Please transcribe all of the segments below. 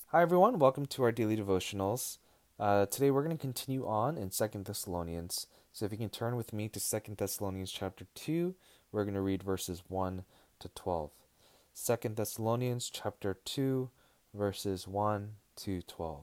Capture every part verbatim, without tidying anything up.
Hi everyone, welcome to our daily devotionals. Uh, today we're going to continue on in Second Thessalonians. So if you can turn with me to Second Thessalonians chapter two, we're going to read verses one to twelve. Second Thessalonians chapter two, verses one to twelve.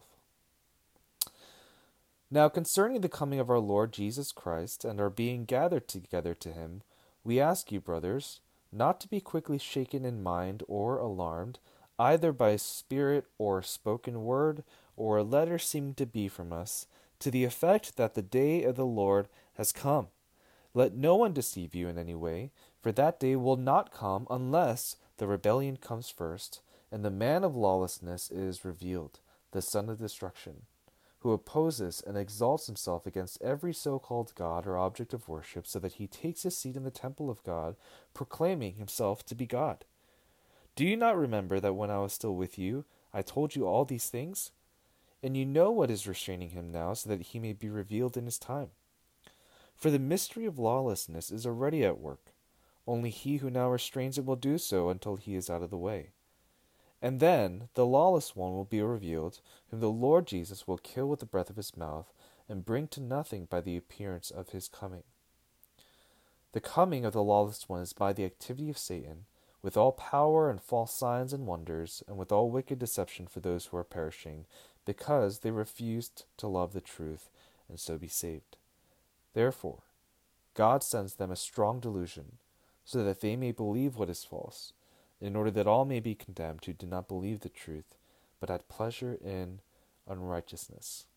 Now concerning the coming of our Lord Jesus Christ and our being gathered together to him, we ask you, brothers, not to be quickly shaken in mind or alarmed, either by spirit or spoken word or a letter seeming to be from us, to the effect that the day of the Lord has come. Let no one deceive you in any way, for that day will not come unless the rebellion comes first, and the man of lawlessness is revealed, the son of destruction, who opposes and exalts himself against every so-called God or object of worship, so that he takes his seat in the temple of God, proclaiming himself to be God. Do you not remember that when I was still with you, I told you all these things? And you know what is restraining him now, so that he may be revealed in his time. For the mystery of lawlessness is already at work. Only he who now restrains it will do so until he is out of the way. And then the lawless one will be revealed, whom the Lord Jesus will kill with the breath of his mouth, and bring to nothing by the appearance of his coming. The coming of the lawless one is by the activity of Satan, with all power and false signs and wonders, and with all wicked deception for those who are perishing, because they refused to love the truth, and so be saved. Therefore, God sends them a strong delusion, so that they may believe what is false, in order that all may be condemned who did not believe the truth, but had pleasure in unrighteousness.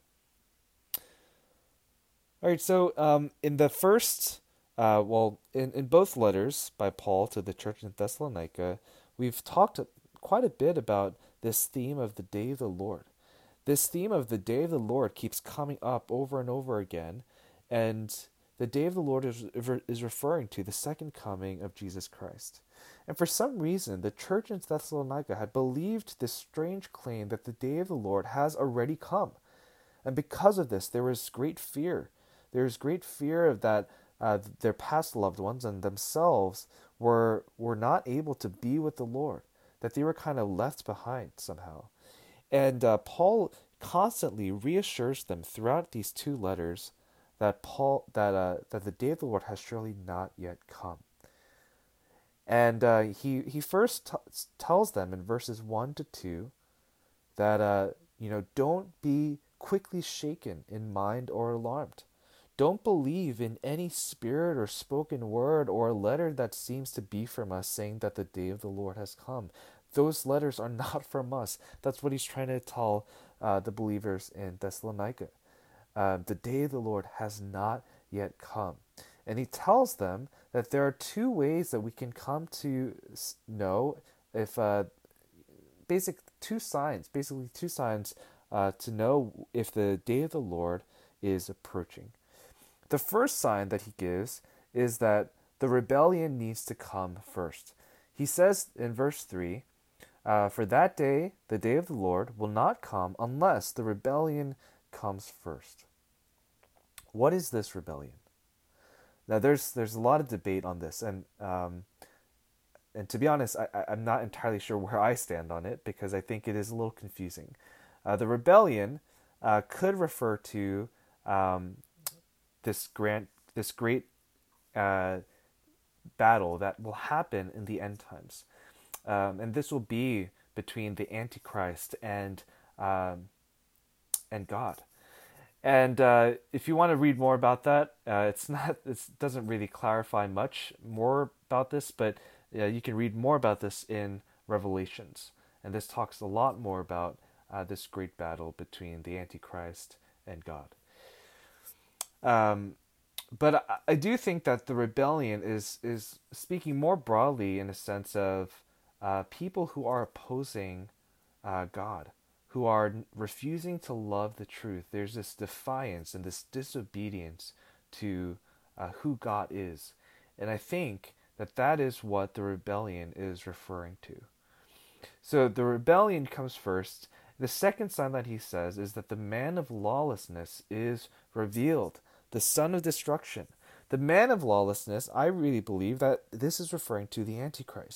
All right, so um, in the first, uh, well, in, in both letters by Paul to the church in Thessalonica, we've talked quite a bit about this theme of the day of the Lord. This theme of the day of the Lord keeps coming up over and over again, and the day of the Lord is, is referring to the second coming of Jesus Christ. And for some reason, the church in Thessalonica had believed this strange claim that the day of the Lord has already come. And because of this, there was great fear. There was great fear of that uh, their past loved ones and themselves were, were not able to be with the Lord, that they were kind of left behind somehow. And uh, Paul constantly reassures them throughout these two letters that Paul that uh, that the day of the Lord has surely not yet come. And uh, he he first t- tells them in verses one to two that uh, you know don't be quickly shaken in mind or alarmed. Don't believe in any spirit or spoken word or a letter that seems to be from us saying that the day of the Lord has come. Those letters are not from us. That's what he's trying to tell uh, the believers in Thessalonica. Uh, the day of the Lord has not yet come. And he tells them that there are two ways that we can come to know if, uh, basic two signs, basically two signs uh, to know if the day of the Lord is approaching. The first sign that he gives is that the rebellion needs to come first. He says in verse three, uh, for that day, the day of the Lord, will not come unless the rebellion comes first. What is this rebellion? Now, there's there's a lot of debate on this, and um, and to be honest, I, I'm not entirely sure where I stand on it because I think it is a little confusing. Uh, the rebellion uh, could refer to um, this grant, this great uh, battle that will happen in the end times, um, and this will be between the Antichrist and um, and God. And uh, if you want to read more about that, uh, it's not it doesn't really clarify much more about this, but uh, you can read more about this in Revelations, and this talks a lot more about uh, this great battle between the Antichrist and God. Um, but I, I do think that the rebellion is is speaking more broadly in a sense of uh, people who are opposing uh, God, who are refusing to love the truth. There's this defiance and this disobedience to uh, who God is. And I think that that is what the rebellion is referring to. So the rebellion comes first. The second sign that he says is that the man of lawlessness is revealed, the son of destruction. The man of lawlessness, I really believe that this is referring to the Antichrist.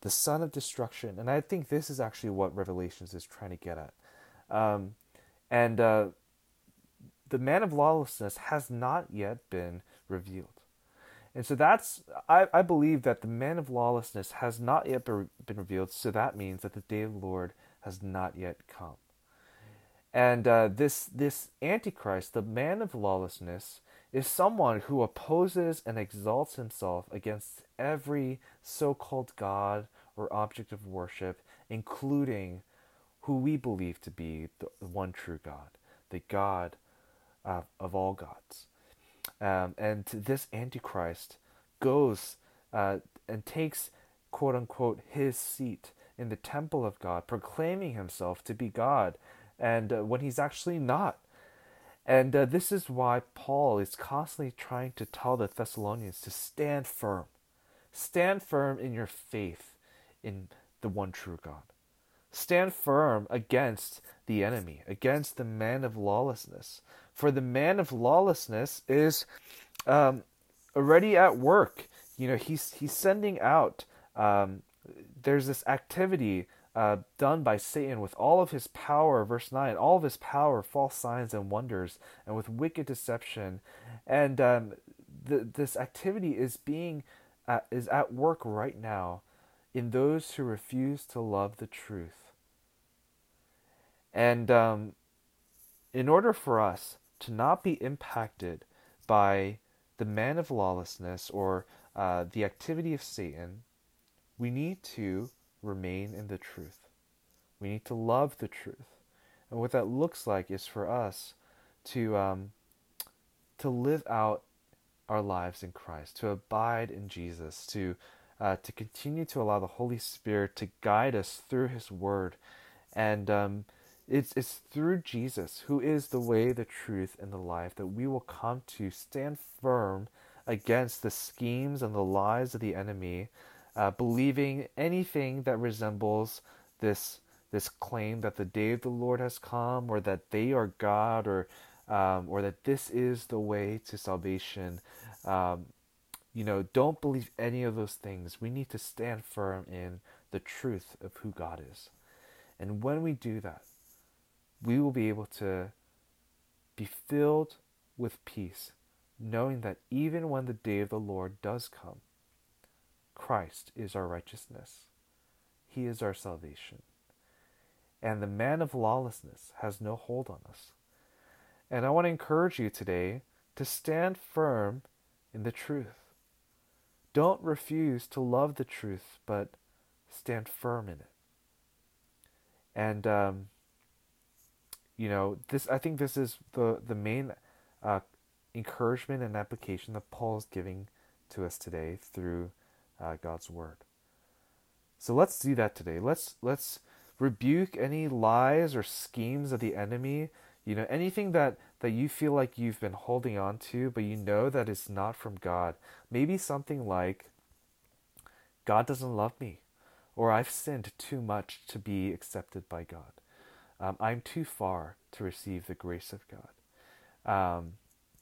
the son of destruction. And I think this is actually what Revelations is trying to get at. Um, and uh, the man of lawlessness has not yet been revealed. And so that's, I, I believe that the man of lawlessness has not yet been revealed, so that means that the day of the Lord has not yet come. And uh, this this Antichrist, the man of lawlessness, is someone who opposes and exalts himself against every so-called God or object of worship, including who we believe to be the one true God, the God uh, of all gods. Um, and this Antichrist goes uh, and takes, quote unquote, his seat in the temple of God, proclaiming himself to be God, and uh, when he's actually not. And uh, this is why Paul is constantly trying to tell the Thessalonians to stand firm. Stand firm in your faith in the one true God. Stand firm against the enemy, against the man of lawlessness. For the man of lawlessness is um, already at work. You know, he's he's sending out. Um, there's this activity uh, done by Satan with all of his power. Verse nine, all of his power, false signs and wonders, and with wicked deception, and um, the, this activity is being uh, is at work right now in those who refuse to love the truth. And um, in order for us to not be impacted by the man of lawlessness or uh, the activity of Satan, we need to remain in the truth. We need to love the truth. And what that looks like is for us to um, to live out our lives in Christ, to abide in Jesus, to uh, to continue to allow the Holy Spirit to guide us through His Word. And um, it's, it's through Jesus, who is the way, the truth, and the life, that we will come to stand firm against the schemes and the lies of the enemy, uh, believing anything that resembles this this claim that the day of the Lord has come, or that they are God, or um, or that this is the way to salvation. Um, you know, don't believe any of those things. We need to stand firm in the truth of who God is. And when we do that, we will be able to be filled with peace, knowing that even when the day of the Lord does come, Christ is our righteousness. He is our salvation. And the man of lawlessness has no hold on us. And I want to encourage you today to stand firm in the truth. Don't refuse to love the truth, but stand firm in it. And, um, you know, this, I think this is the, the main uh, encouragement and application that Paul is giving to us today through uh, God's Word. So let's do that today. Let's, let's rebuke any lies or schemes of the enemy. You know, anything that, that you feel like you've been holding on to, but you know that it's not from God. Maybe something like, God doesn't love me, or I've sinned too much to be accepted by God. Um, I'm too far to receive the grace of God. Um,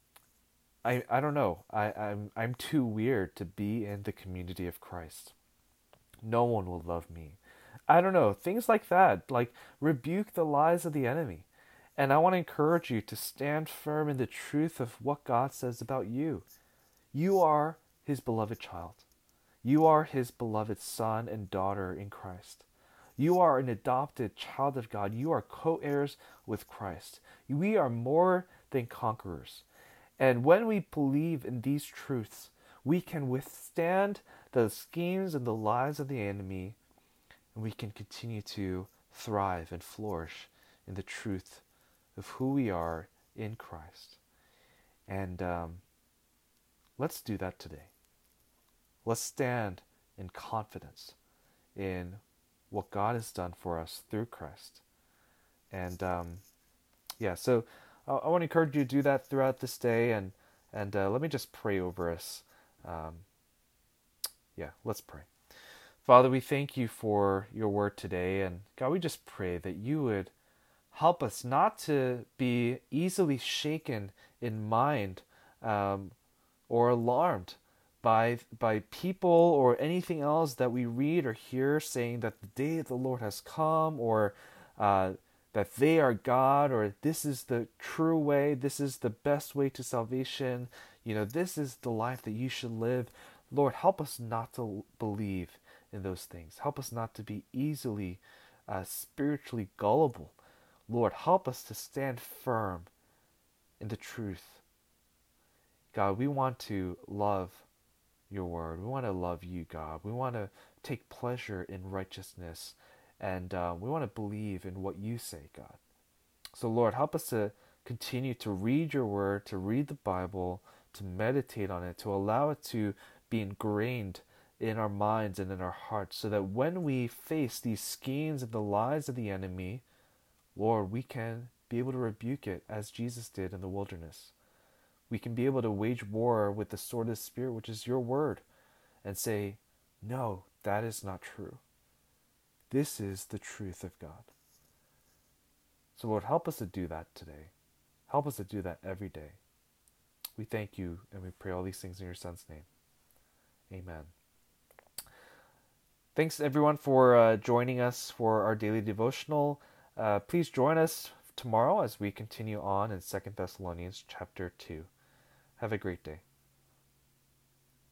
I I don't know. I, I'm I'm too weird to be in the community of Christ. No one will love me. I don't know. Things like that. Like, rebuke the lies of the enemy. And I want to encourage you to stand firm in the truth of what God says about you. You are His beloved child. You are His beloved son and daughter in Christ. You are an adopted child of God. You are co-heirs with Christ. We are more than conquerors. And when we believe in these truths, we can withstand the schemes and the lies of the enemy, and we can continue to thrive and flourish in the truth of who we are in Christ. And um, let's do that today. Let's stand in confidence in what God has done for us through Christ. And um, yeah, so I, I want to encourage you to do that throughout this day. And, and uh, let me just pray over us. Um, yeah, let's pray. Father, we thank you for your word today. And God, we just pray that you would help us not to be easily shaken in mind um, or alarmed by by people or anything else that we read or hear saying that the day of the Lord has come, or uh, that they are God, or this is the true way, this is the best way to salvation, you know, this is the life that you should live. Lord, help us not to believe in those things. Help us not to be easily uh, spiritually gullible. Lord, help us to stand firm in the truth. God, we want to love your word. We want to love you, God. We want to take pleasure in righteousness, and uh, we want to believe in what you say, God. So, Lord, help us to continue to read your word, to read the Bible, to meditate on it, to allow it to be ingrained in our minds and in our hearts, so that when we face these schemes and the lies of the enemy, Lord, we can be able to rebuke it as Jesus did in the wilderness. We can be able to wage war with the sword of the Spirit, which is your word, and say, no, that is not true. This is the truth of God. So, Lord, help us to do that today. Help us to do that every day. We thank you, and we pray all these things in your Son's name. Amen. Thanks, everyone, for uh, joining us for our daily devotional. Uh, please join us tomorrow as we continue on in Second Thessalonians chapter two. Have a great day.